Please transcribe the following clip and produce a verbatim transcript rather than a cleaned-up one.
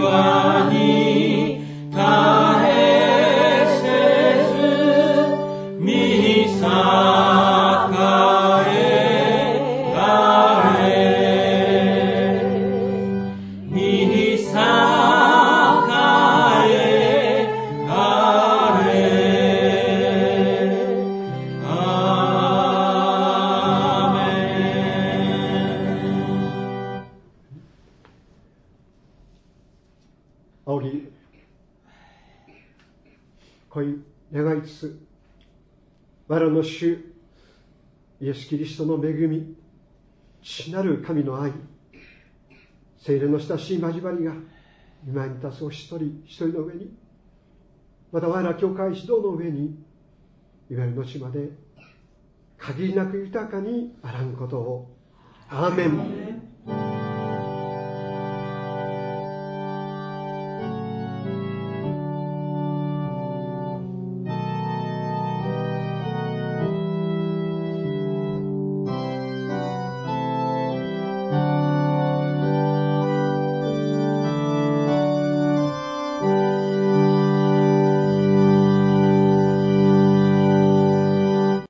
我らの主イエス・キリストの恵み、父なる神の愛、聖霊の親しい交わりが今に立つお一人一人の上に、また我ら教会指導の上に、いわゆる後まで限りなく豊かにあらんことを。アーメン。